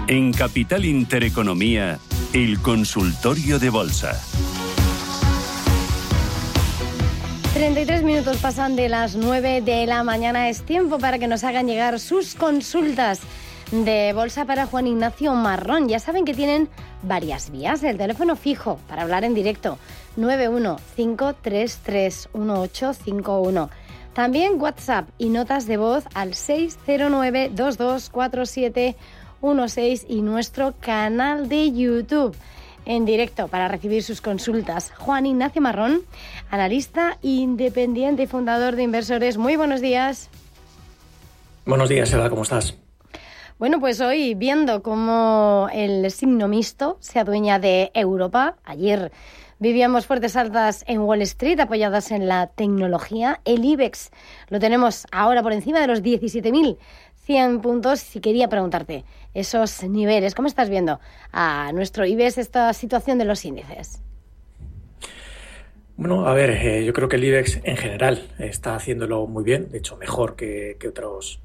En Capital Intereconomía, el consultorio de bolsa. 33 minutos pasan de las 9 de la mañana. Es tiempo para que nos hagan llegar sus consultas de bolsa para Juan Ignacio Marrón. Ya saben que tienen varias vías. El teléfono fijo para hablar en directo, 915331851. También WhatsApp y notas de voz al 609224716 y nuestro canal de YouTube en directo para recibir sus consultas. Juan Ignacio Marrón, analista independiente y fundador de Inversores. Muy buenos días. Buenos días, Eva, ¿cómo estás? Bueno, pues hoy viendo cómo el signo mixto se adueña de Europa. Ayer vivíamos fuertes alzas en Wall Street apoyadas en la tecnología. El IBEX lo tenemos ahora por encima de los 17.100 puntos. Y quería preguntarte esos niveles, ¿cómo estás viendo a nuestro IBEX esta situación de los índices? Bueno, a ver, yo creo que el IBEX en general está haciéndolo muy bien, de hecho mejor que otros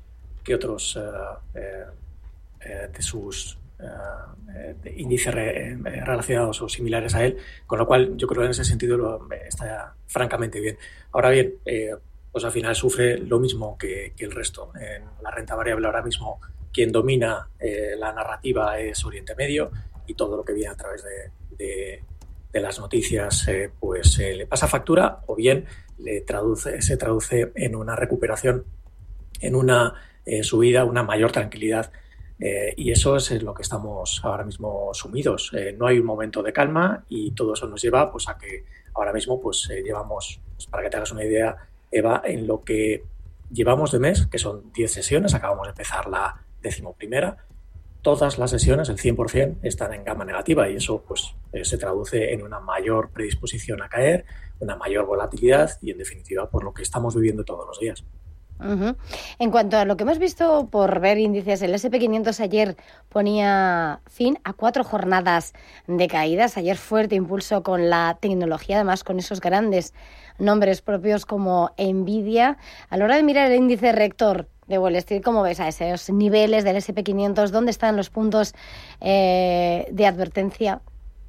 de sus índices relacionados o similares a él, con lo cual yo creo que en ese sentido está francamente bien. Ahora bien, pues al final sufre lo mismo que el resto. En la renta variable ahora mismo quien domina la narrativa es Oriente Medio, y todo lo que viene a través de las noticias pues le pasa factura, o bien se traduce en una recuperación, en una subida, una mayor tranquilidad. Y eso es lo que estamos ahora mismo sumidos. No hay un momento de calma y todo eso nos lleva pues a que ahora mismo pues llevamos, pues, para que te hagas una idea, Eva, en lo que llevamos de mes, que son 10 sesiones, acabamos de empezar la 11ª, todas las sesiones, el 100%, están en gama negativa, y eso pues se traduce en una mayor predisposición a caer, una mayor volatilidad y, en definitiva, por lo que estamos viviendo todos los días. Uh-huh. En cuanto a lo que hemos visto por ver índices, el S&P 500 ayer ponía fin a 4 jornadas de caídas. Ayer fuerte impulso con la tecnología, además con esos grandes nombres propios como Nvidia. A la hora de mirar el índice rector de Wall Street, ¿cómo ves a esos niveles del S&P 500? ¿Dónde están los puntos de advertencia?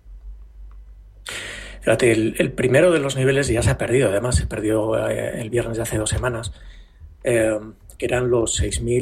Fíjate, el primero de los niveles ya se ha perdido. Además, se perdió el viernes de hace 2 semanas. Que eran los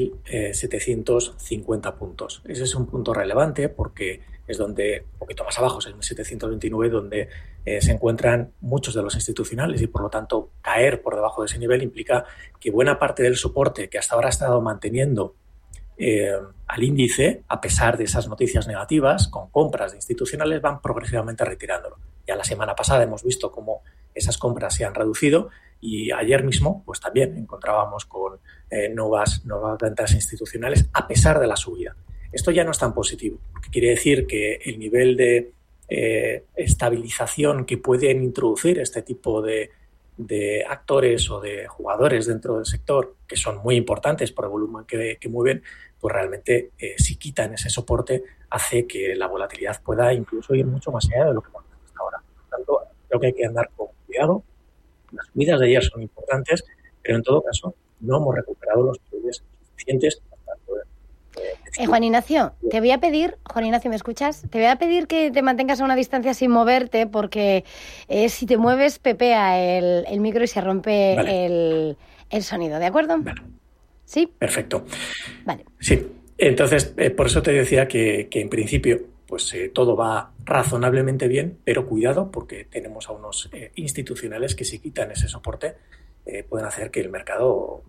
6.750 puntos. Ese es un punto relevante porque es donde, un poquito más abajo, 6.729, donde se encuentran muchos de los institucionales, y por lo tanto caer por debajo de ese nivel implica que buena parte del soporte que hasta ahora ha estado manteniendo al índice, a pesar de esas noticias negativas, con compras de institucionales, van progresivamente retirándolo. Ya la semana pasada hemos visto cómo esas compras se han reducido, y ayer mismo pues también encontrábamos con nuevas ventas institucionales a pesar de la subida. Esto ya no es tan positivo, porque quiere decir que el nivel de estabilización que pueden introducir este tipo de actores o de jugadores dentro del sector, que son muy importantes por el volumen que mueven, pues realmente si quitan ese soporte hace que la volatilidad pueda incluso ir mucho más allá de lo que hemos visto hasta ahora. Por tanto, creo que hay que andar con cuidado. Las subidas de ayer son importantes, pero en todo caso no hemos recuperado los niveles suficientes para poder Juan Ignacio, ¿me escuchas? Te voy a pedir que te mantengas a una distancia sin moverte, porque si te mueves pepea el micro y se rompe el sonido, ¿de acuerdo? Vale. ¿Sí? Perfecto. Vale. Sí, entonces por eso te decía que en principio pues todo va razonablemente bien, pero cuidado, porque tenemos a unos institucionales que, si quitan ese soporte, pueden hacer que el mercado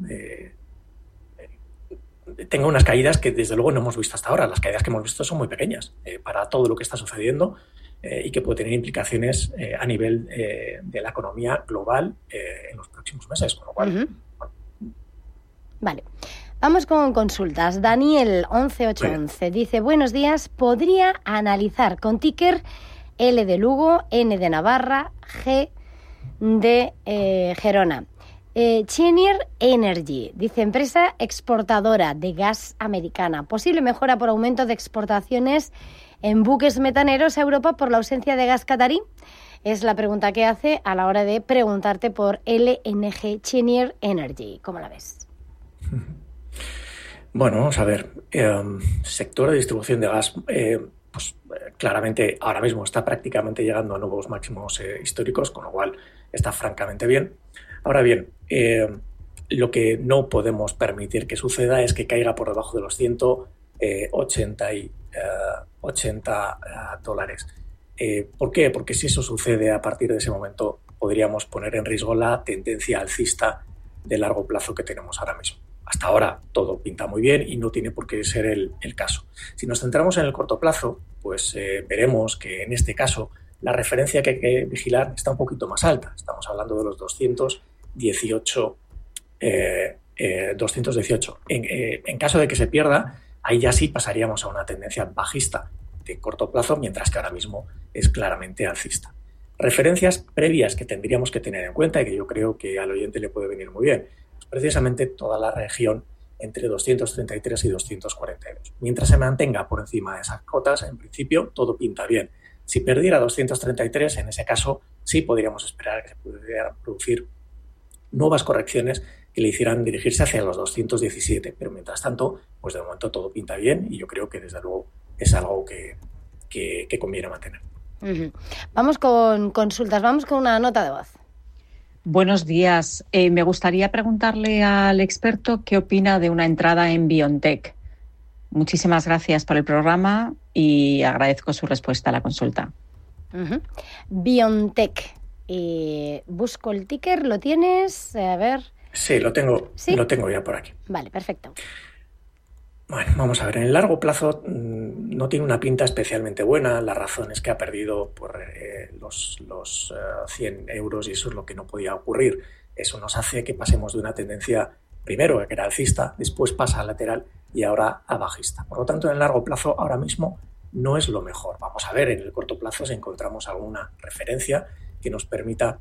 tenga unas caídas que desde luego no hemos visto hasta ahora. Las caídas que hemos visto son muy pequeñas para todo lo que está sucediendo y que puede tener implicaciones a nivel de la economía global en los próximos meses, con lo cual... Uh-huh. Vale. Vamos con consultas. Daniel 11811 dice: buenos días, ¿podría analizar con ticker L de Lugo, N de Navarra, G de Gerona? Cheniere Energy, dice, empresa exportadora de gas americana. Posible mejora por aumento de exportaciones en buques metaneros a Europa por la ausencia de gas catarí. Es la pregunta que hace a la hora de preguntarte por LNG Cheniere Energy. ¿Cómo la ves? Bueno, vamos a ver. Sector de distribución de gas, claramente ahora mismo está prácticamente llegando a nuevos máximos históricos, con lo cual está francamente bien. Ahora bien, lo que no podemos permitir que suceda es que caiga por debajo de los 180 dólares. ¿Por qué? Porque si eso sucede, a partir de ese momento podríamos poner en riesgo la tendencia alcista de largo plazo que tenemos ahora mismo. Hasta ahora todo pinta muy bien y no tiene por qué ser el caso. Si nos centramos en el corto plazo, pues veremos que en este caso la referencia que hay que vigilar está un poquito más alta. Estamos hablando de los 218. En caso de que se pierda, ahí ya sí pasaríamos a una tendencia bajista de corto plazo, mientras que ahora mismo es claramente alcista. Referencias previas que tendríamos que tener en cuenta y que yo creo que al oyente le puede venir muy bien, pues precisamente toda la región entre 233 y 242. Mientras se mantenga por encima de esas cotas, en principio todo pinta bien. Si perdiera 233, en ese caso sí podríamos esperar que se pudieran producir nuevas correcciones que le hicieran dirigirse hacia los 217. Pero mientras tanto, pues de momento todo pinta bien y yo creo que desde luego es algo que conviene mantener. Uh-huh. Vamos con consultas, vamos con una nota de voz. Buenos días. Me gustaría preguntarle al experto qué opina de una entrada en BioNTech. Muchísimas gracias por el programa y agradezco su respuesta a la consulta. Uh-huh. BioNTech. Busco el ticker, ¿lo tienes? A ver. Sí, lo tengo. ¿Sí? Lo tengo ya por aquí. Vale, perfecto. Bueno, vamos a ver. En el largo plazo no tiene una pinta especialmente buena. La razón es que ha perdido por los 100 euros y eso es lo que no podía ocurrir. Eso nos hace que pasemos de una tendencia, primero que era alcista, después pasa a lateral y ahora a bajista. Por lo tanto, en el largo plazo ahora mismo no es lo mejor. Vamos a ver en el corto plazo si encontramos alguna referencia que nos permita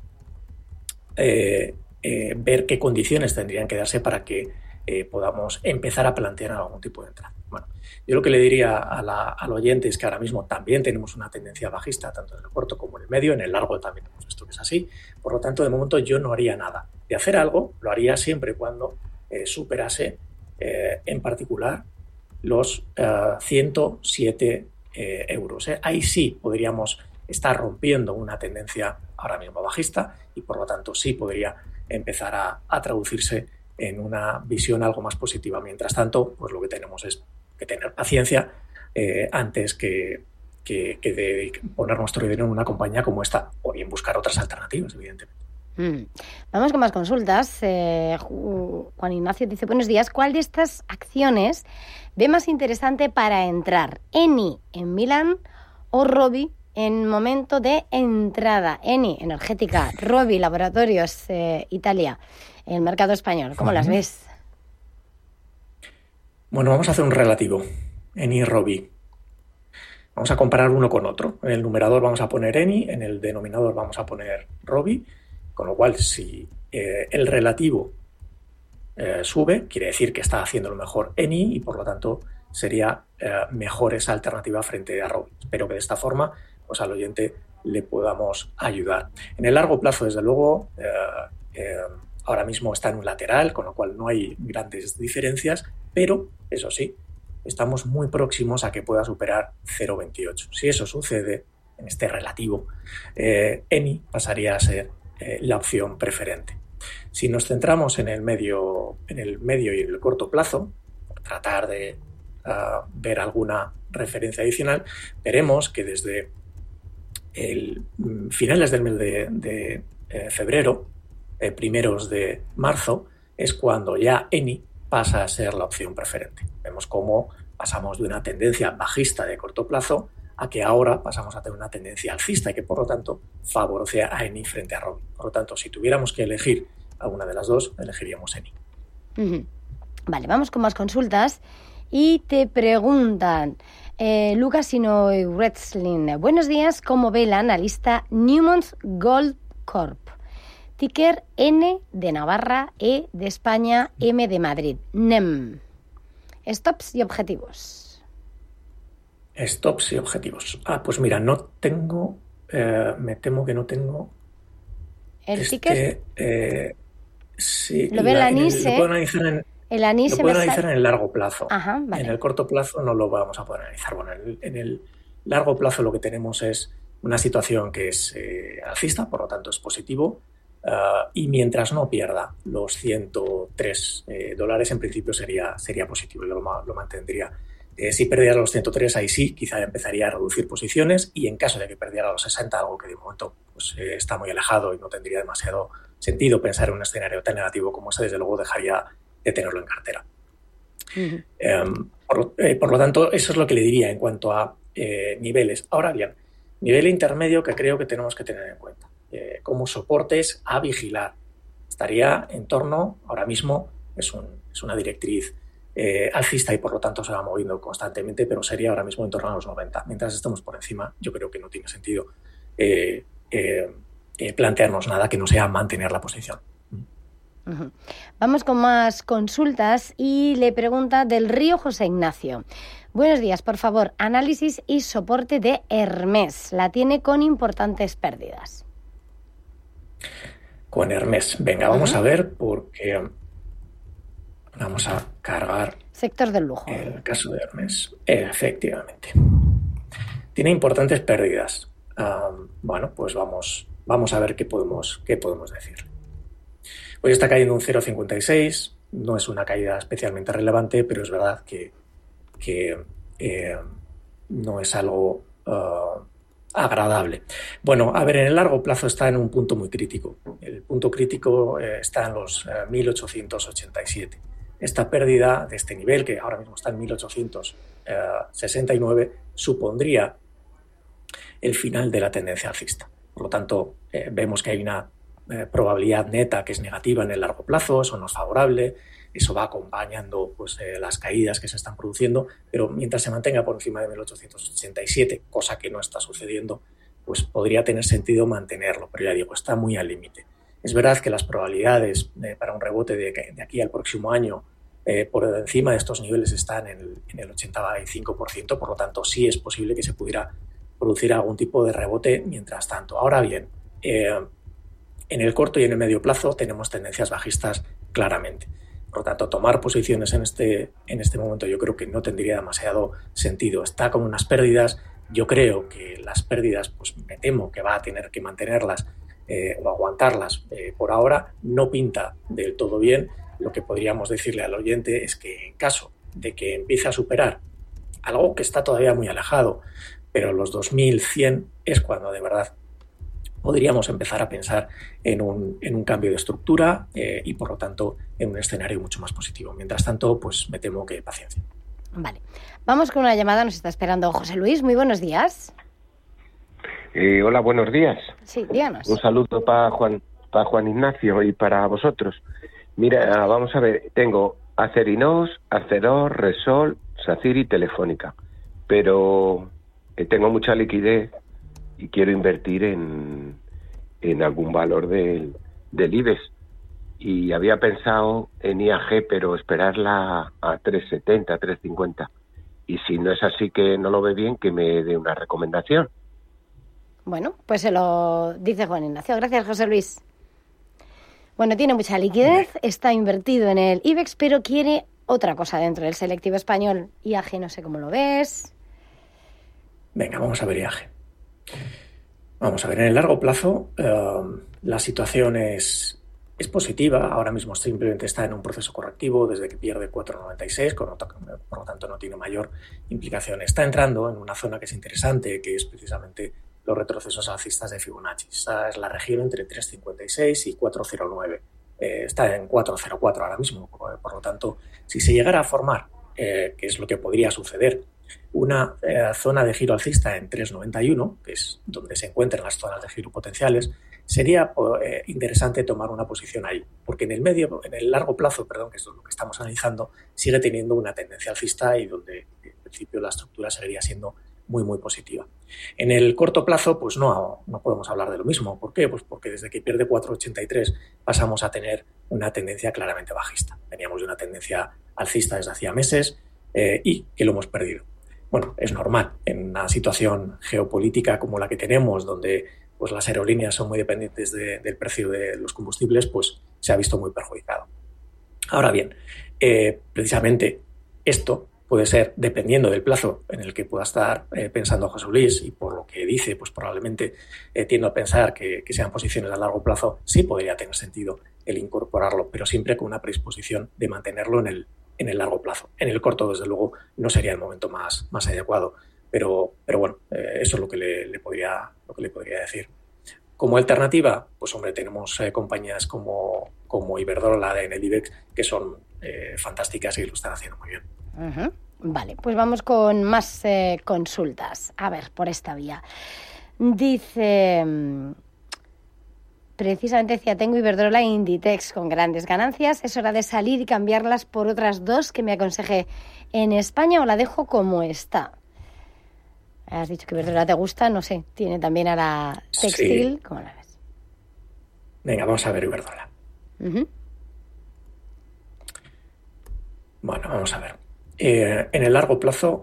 ver qué condiciones tendrían que darse para que podamos empezar a plantear algún tipo de entrada. Bueno, yo lo que le diría al oyente es que ahora mismo también tenemos una tendencia bajista, tanto en el corto como en el medio, en el largo también hemos visto que es así. Por lo tanto, de momento yo no haría nada. De hacer algo, lo haría siempre y cuando superase en particular los 107 euros. Ahí sí podríamos estar rompiendo una tendencia ahora mismo bajista y por lo tanto sí podría empezar a traducirse en una visión algo más positiva. Mientras tanto, pues lo que tenemos es que tener paciencia antes que de poner nuestro dinero en una compañía como esta o bien buscar otras alternativas, evidentemente. Vamos con más consultas. Juan Ignacio dice, buenos días, ¿cuál de estas acciones ve más interesante para entrar? ¿Eni en Milán o Rovi en momento de entrada? Eni, energética, Rovi, laboratorios, Italia, el mercado español. ¿Cómo las ves? Bueno, vamos a hacer un relativo. Eni y Rovi. Vamos a comparar uno con otro. En el numerador vamos a poner Eni, en el denominador vamos a poner Rovi, con lo cual si el relativo sube, quiere decir que está haciendo lo mejor Eni y por lo tanto sería mejor esa alternativa frente a Rovi. Espero que de esta forma pues al oyente le podamos ayudar. En el largo plazo, desde luego, ahora mismo está en un lateral, con lo cual no hay grandes diferencias, pero eso sí, estamos muy próximos a que pueda superar 0,28. Si eso sucede en este relativo, Eni pasaría a ser la opción preferente. Si nos centramos en el medio y en el corto plazo, por tratar de ver alguna referencia adicional, veremos que desde finales del mes de febrero, primeros de marzo, es cuando ya Eni pasa a ser la opción preferente. Vemos cómo pasamos de una tendencia bajista de corto plazo a que ahora pasamos a tener una tendencia alcista y que por lo tanto favorece a Eni frente a Rovi. Por lo tanto, si tuviéramos que elegir alguna de las dos, elegiríamos Eni. Uh-huh. Vale, vamos con más consultas y te preguntan Lucas Inourezlin. Buenos días, ¿cómo ve el analista Newmont Gold Corp? Ticker N de Navarra, E de España, M de Madrid. NEM. Stops y objetivos. Stops y objetivos. Pues mira, no tengo, me temo que no tengo. ¿El ticker? Sí. Lo ve la NIS, lo puedo analizar El anís lo puedo analizar en el largo plazo. Ajá, vale. En el corto plazo no lo vamos a poder analizar. Bueno, en el largo plazo lo que tenemos es una situación que es alcista, por lo tanto es positivo, y mientras no pierda los $103, en principio sería positivo, yo lo mantendría. Si perdiera los 103, ahí sí, quizá empezaría a reducir posiciones, y en caso de que perdiera los 60, algo que de momento pues, está muy alejado y no tendría demasiado sentido pensar en un escenario tan negativo como ese, desde luego dejaría de tenerlo en cartera. Por lo tanto, eso es lo que le diría en cuanto a niveles. Ahora bien, nivel intermedio que creo que tenemos que tener en cuenta. Como soportes a vigilar. Estaría en torno, ahora mismo, es una directriz alcista y por lo tanto se va moviendo constantemente, pero sería ahora mismo en torno a los 90. Mientras estemos por encima, yo creo que no tiene sentido plantearnos nada que no sea mantener la posición. Vamos con más consultas y le pregunta del Río José Ignacio. Buenos días, por favor, análisis y soporte de Hermès. La tiene con importantes pérdidas. Con Hermès. Venga, vamos a ver porque vamos a cargar sector del lujo. El caso de Hermès. Efectivamente. Tiene importantes pérdidas. Bueno, pues vamos a ver qué podemos decir. Hoy está cayendo un 0,56, no es una caída especialmente relevante, pero es verdad que no es algo agradable. Bueno, a ver, en el largo plazo está en un punto muy crítico. El punto crítico está en los 1.887. Esta pérdida de este nivel, que ahora mismo está en 1.869, supondría el final de la tendencia alcista. Por lo tanto, vemos que hay una probabilidad neta que es negativa en el largo plazo, eso no es favorable, eso va acompañando pues, las caídas que se están produciendo, pero mientras se mantenga por encima de 1.887, cosa que no está sucediendo, pues podría tener sentido mantenerlo, pero ya digo, está muy al límite. Es verdad que las probabilidades para un rebote de aquí al próximo año por encima de estos niveles están en el 85%, por lo tanto sí es posible que se pudiera producir algún tipo de rebote mientras tanto. Ahora bien, en el corto y en el medio plazo tenemos tendencias bajistas claramente. Por lo tanto, tomar posiciones en este momento yo creo que no tendría demasiado sentido. Está con unas pérdidas. Yo creo que las pérdidas, pues me temo que va a tener que mantenerlas o aguantarlas por ahora. No pinta del todo bien. Lo que podríamos decirle al oyente es que en caso de que empiece a superar algo que está todavía muy alejado, pero los 2100 es cuando de verdad podríamos empezar a pensar en un cambio de estructura y, por lo tanto, en un escenario mucho más positivo. Mientras tanto, pues me temo que paciencia. Vale. Vamos con una llamada. Nos está esperando José Luis. Muy buenos días. Hola, buenos días. Sí, díganos. Un saludo para Juan Ignacio y para vosotros. Mira, vamos a ver. Tengo Acerinos, Arcelor, Repsol, SACIR y Telefónica. Pero tengo mucha liquidez y quiero invertir en algún valor del IBEX. Y había pensado en IAG, pero esperarla a 3,70, 3,50. Y si no es así, que no lo ve bien, que me dé una recomendación. Bueno, pues se lo dice Juan Ignacio. Gracias, José Luis. Bueno, tiene mucha liquidez, está invertido en el IBEX, pero quiere otra cosa dentro del selectivo español. IAG, no sé cómo lo ves. Venga, vamos a ver IAG. Vamos a ver, en el largo plazo la situación es positiva. Ahora mismo simplemente está en un proceso correctivo desde que pierde 4,96, por lo tanto no tiene mayor implicación. Está entrando en una zona que es interesante, que es precisamente los retrocesos alcistas de Fibonacci. Esa es la región entre 3,56 y 4,09. Está en 4,04 ahora mismo, por lo tanto, si se llegara a formar, que es lo que podría suceder, una zona de giro alcista en 3,91, que es donde se encuentran las zonas de giro potenciales, sería interesante tomar una posición ahí, porque en el largo plazo, que es lo que estamos analizando, sigue teniendo una tendencia alcista y donde en principio la estructura seguiría siendo muy, muy positiva. En el corto plazo, pues no podemos hablar de lo mismo. ¿Por qué? Pues porque desde que pierde 4,83 pasamos a tener una tendencia claramente bajista. Veníamos de una tendencia alcista desde hacía meses y que lo hemos perdido. Bueno, es normal en una situación geopolítica como la que tenemos, donde pues las aerolíneas son muy dependientes del precio de los combustibles, pues se ha visto muy perjudicado. Ahora bien, precisamente esto puede ser, dependiendo del plazo en el que pueda estar pensando José Luis, y por lo que dice, pues probablemente tiendo a pensar que sean posiciones a largo plazo, sí podría tener sentido el incorporarlo, pero siempre con una predisposición de mantenerlo en el largo plazo. En el corto, desde luego, no sería el momento más adecuado, pero bueno, eso es lo que le podría decir. Como alternativa, pues hombre, tenemos compañías como Iberdrola en el IBEX que son fantásticas y lo están haciendo muy bien. Uh-huh. Vale, pues vamos con más consultas. A ver, por esta vía. Dice, precisamente decía, tengo Iberdrola e Inditex con grandes ganancias. ¿Es hora de salir y cambiarlas por otras dos que me aconseje en España o la dejo como está? Has dicho que Iberdrola te gusta, no sé, tiene también a la textil. Sí. ¿Cómo la ves? Venga, vamos a ver Iberdrola. Uh-huh. Bueno, vamos a ver. En el largo plazo,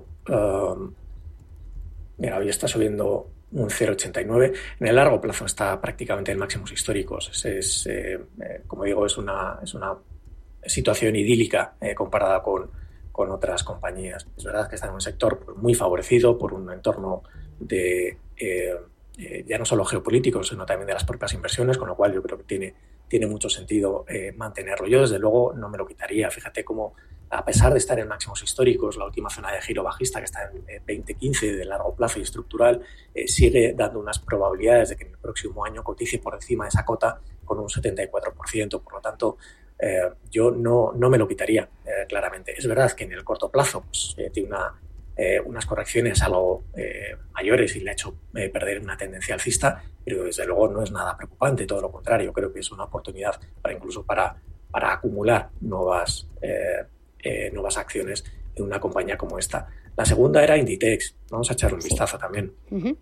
mira, hoy está subiendo un 0,89. En el largo plazo está prácticamente en máximos históricos. Como digo, es una situación idílica comparada con otras compañías. Es verdad que está en un sector muy favorecido por un entorno de ya no solo geopolítico, sino también de las propias inversiones, con lo cual yo creo que tiene mucho sentido mantenerlo. Yo, desde luego, no me lo quitaría. Fíjate cómo, a pesar de estar en máximos históricos, la última zona de giro bajista, que está en 2015 de largo plazo y estructural, sigue dando unas probabilidades de que en el próximo año cotice por encima de esa cota con un 74%. Por lo tanto, yo no me lo quitaría claramente. Es verdad que en el corto plazo pues, tiene unas correcciones algo mayores y le ha hecho perder una tendencia alcista, pero desde luego no es nada preocupante, todo lo contrario. Creo que es una oportunidad incluso para acumular nuevas acciones en una compañía como esta. La segunda era Inditex. Vamos a echarle un vistazo también. Uh-huh.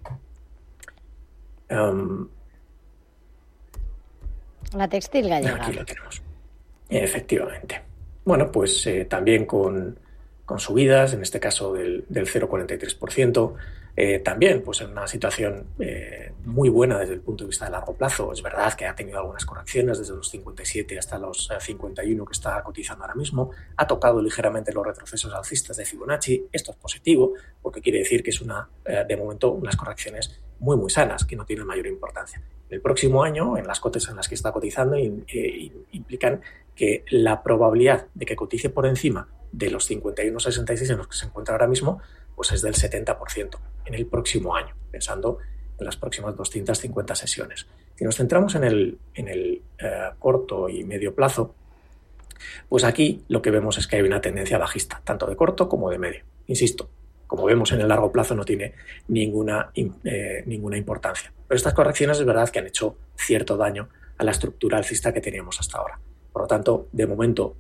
La textil gallega. Aquí lo tenemos. Efectivamente. Bueno, pues también con subidas, en este caso del 0,43%. También pues en una situación muy buena desde el punto de vista de largo plazo. Es verdad que ha tenido algunas correcciones desde los 57 hasta los 51 que está cotizando ahora mismo. Ha tocado ligeramente los retrocesos alcistas de Fibonacci. Esto es positivo porque quiere decir que es de momento unas correcciones muy sanas que no tienen mayor importancia. El próximo año, en las cotas en las que está cotizando, implican que la probabilidad de que cotice por encima de los 51,66 en los que se encuentra ahora mismo, pues es del 70% en el próximo año, pensando en las próximas 250 sesiones. Si nos centramos en el corto y medio plazo, pues aquí lo que vemos es que hay una tendencia bajista, tanto de corto como de medio. Insisto, como vemos en el largo plazo no tiene ninguna importancia. Pero estas correcciones es verdad que han hecho cierto daño a la estructura alcista que teníamos hasta ahora. Por lo tanto, de momento,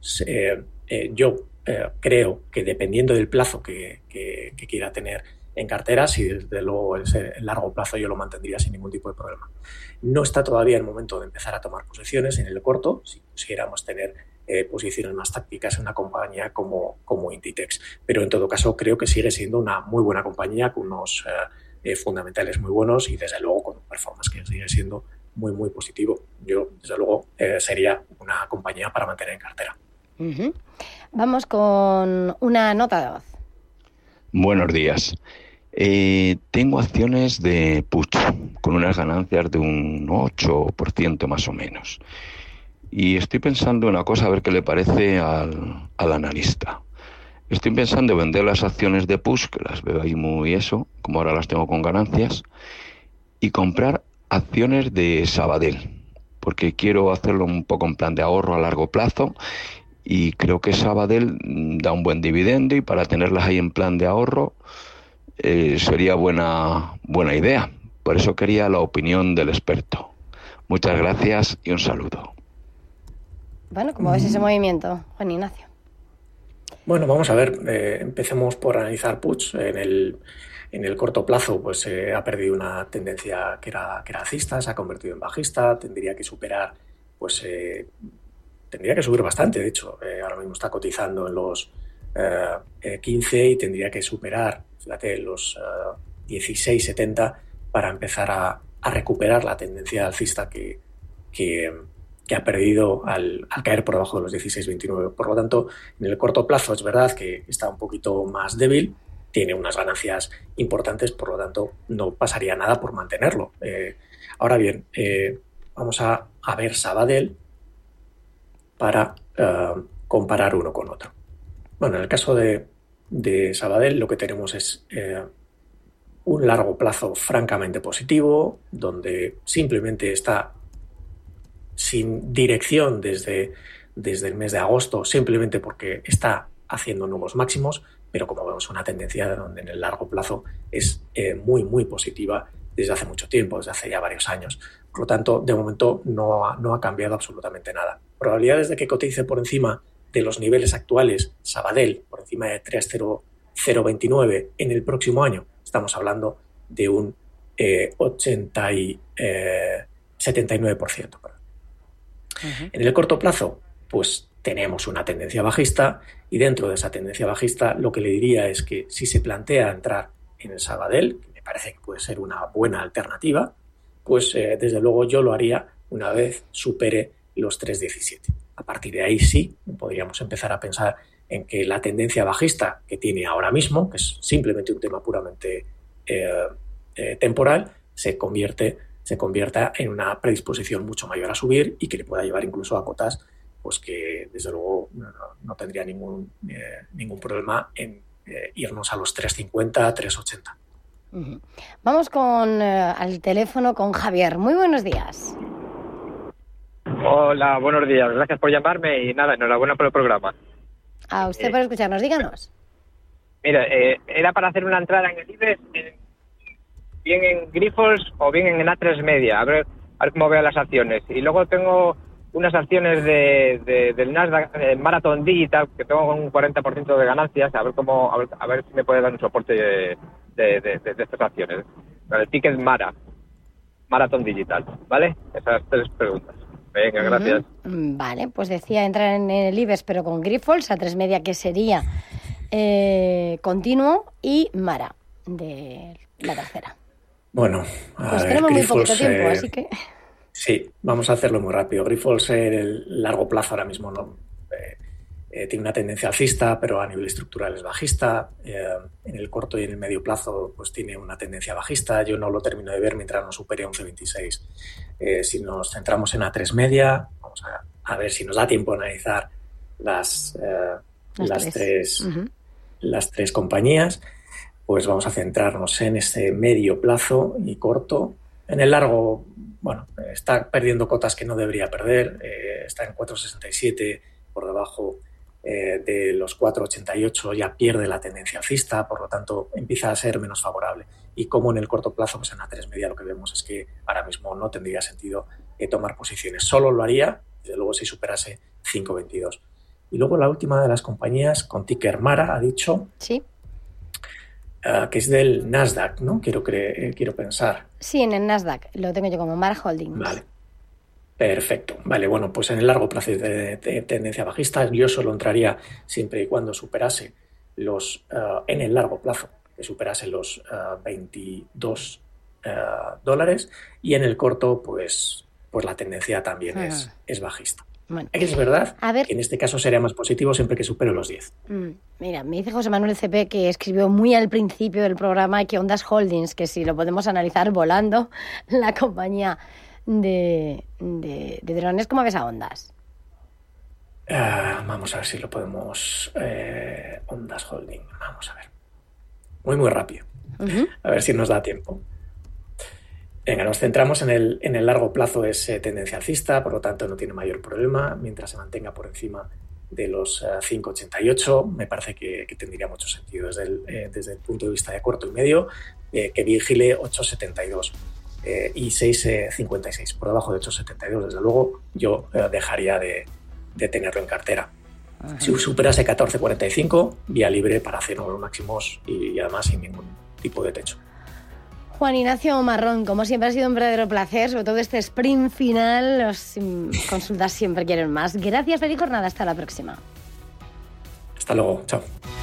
yo creo que dependiendo del plazo que quiera tener en cartera, si desde luego es el largo plazo, yo lo mantendría sin ningún tipo de problema. No está todavía el momento de empezar a tomar posiciones en el corto, si quisiéramos tener posiciones más tácticas en una compañía como Inditex. Pero en todo caso creo que sigue siendo una muy buena compañía con unos fundamentales muy buenos y desde luego con un performance que sigue siendo muy positivo. Yo desde luego sería una compañía para mantener en cartera. Uh-huh. Vamos con una nota de voz. Buenos días. Tengo acciones de Puig con unas ganancias de un 8% más o menos. Y estoy pensando una cosa, a ver qué le parece al analista. Estoy pensando en vender las acciones de Puig, que las veo ahí como ahora las tengo con ganancias, y comprar acciones de Sabadell, porque quiero hacerlo un poco en plan de ahorro a largo plazo, y creo que Sabadell da un buen dividendo y para tenerlas ahí en plan de ahorro sería buena idea. Por eso quería la opinión del experto. Muchas gracias y un saludo. Bueno, ¿cómo ves ese movimiento, Juan Ignacio? Bueno, vamos a ver. Empecemos por analizar Puig. En el corto plazo pues ha perdido una tendencia que era alcista, se ha convertido en bajista, tendría que superar, tendría que subir bastante, de hecho, ahora mismo está cotizando en los 15 y tendría que superar, fíjate, los 16,70 para empezar a recuperar la tendencia alcista que que ha perdido al caer por debajo de los 16,29. Por lo tanto, en el corto plazo es verdad que está un poquito más débil, tiene unas ganancias importantes, por lo tanto no pasaría nada por mantenerlo. Ahora bien, vamos a ver Sabadell para comparar uno con otro. Bueno, en el caso de Sabadell lo que tenemos es un largo plazo francamente positivo, donde simplemente está sin dirección desde el mes de agosto, simplemente porque está haciendo nuevos máximos, pero como vemos una tendencia donde en el largo plazo es muy, muy positiva desde hace mucho tiempo, desde hace ya varios años. Por lo tanto, de momento no ha cambiado absolutamente nada. Probabilidades de que cotice por encima de los niveles actuales, Sabadell, por encima de 3,0029 en el próximo año, estamos hablando de un 79%. En el corto plazo, pues tenemos una tendencia bajista, y dentro de esa tendencia bajista lo que le diría es que si se plantea entrar en el Sabadell, que me parece que puede ser una buena alternativa, pues desde luego yo lo haría una vez supere los 3,17. A partir de ahí sí podríamos empezar a pensar en que la tendencia bajista que tiene ahora mismo, que es simplemente un tema puramente temporal, se convierta en una predisposición mucho mayor a subir y que le pueda llevar incluso a cotas pues que desde luego no tendría ningún problema en irnos a los 3,50, 3,80. Uh-huh. Vamos al teléfono con Javier. Muy buenos días. Hola, buenos días. Gracias por llamarme y nada, enhorabuena por el programa. A usted por escucharnos. Díganos. Mira, era para hacer una entrada en el IBEX, bien en Grifols o bien en A3 Media, a ver cómo vean las acciones. Y luego tengo unas acciones del Nasdaq, Marathon Digital, que tengo un 40% de ganancias, a ver si me puede dar un soporte de estas acciones. El ticket Marathon Digital, ¿vale? Esas 3 preguntas. Venga, gracias. Vale, pues decía entrar en el IBEX, pero con Grifols, A3 Media, que sería Continuo, y Mara, de la tercera. Bueno, pues tenemos muy poquito tiempo, así que... Sí, vamos a hacerlo muy rápido. Grifols en el largo plazo ahora mismo no tiene una tendencia alcista, pero a nivel estructural es bajista. En el corto y en el medio plazo pues tiene una tendencia bajista. Yo no lo termino de ver mientras no supere 11,26. Si nos centramos en A3 Media, vamos a ver si nos da tiempo a analizar las tres compañías. Pues vamos a centrarnos en ese medio plazo y corto. En el largo, bueno, está perdiendo cotas que no debería perder, está en 4,67 por debajo de los 4,88, ya pierde la tendencia alcista, por lo tanto empieza a ser menos favorable. Y como en el corto plazo, pues en A3 Media lo que vemos es que ahora mismo no tendría sentido tomar posiciones. Solo lo haría, desde luego, si superase 5,22. Y luego la última de las compañías, con ticker Mara, ha dicho... Sí. Que es del Nasdaq, ¿no? Quiero pensar. Sí, en el Nasdaq. Lo tengo yo como Mara Holdings. Vale. Perfecto. Vale, bueno, pues en el largo plazo de tendencia bajista yo solo entraría siempre y cuando superase en el largo plazo, que superase los $22 y en el corto, pues la tendencia también es bajista. Bueno, es verdad que en este caso sería más positivo siempre que supere los 10. Mira, me dice José Manuel CP que escribió muy al principio del programa que Ondas Holdings, que si lo podemos analizar volando, la compañía de drones. ¿Cómo ves a Ondas? Vamos a ver si lo podemos... Ondas Holding, vamos a ver. Muy rápido. A ver si nos da tiempo. Venga, nos centramos en el largo plazo, es tendencia alcista, por lo tanto no tiene mayor problema. Mientras se mantenga por encima de los 5,88, me parece que tendría mucho sentido desde el punto de vista de corto y medio, que vigile 8,72 y 6,56. Por debajo de 8,72, desde luego, yo dejaría de tenerlo en cartera. Si superase 14,45, vía libre para hacer nuevos máximos y además sin ningún tipo de techo. Juan Ignacio Marrón, como siempre ha sido un verdadero placer, sobre todo este sprint final, las consultas siempre quieren más. Gracias, feliz jornada, hasta la próxima. Hasta luego, chao.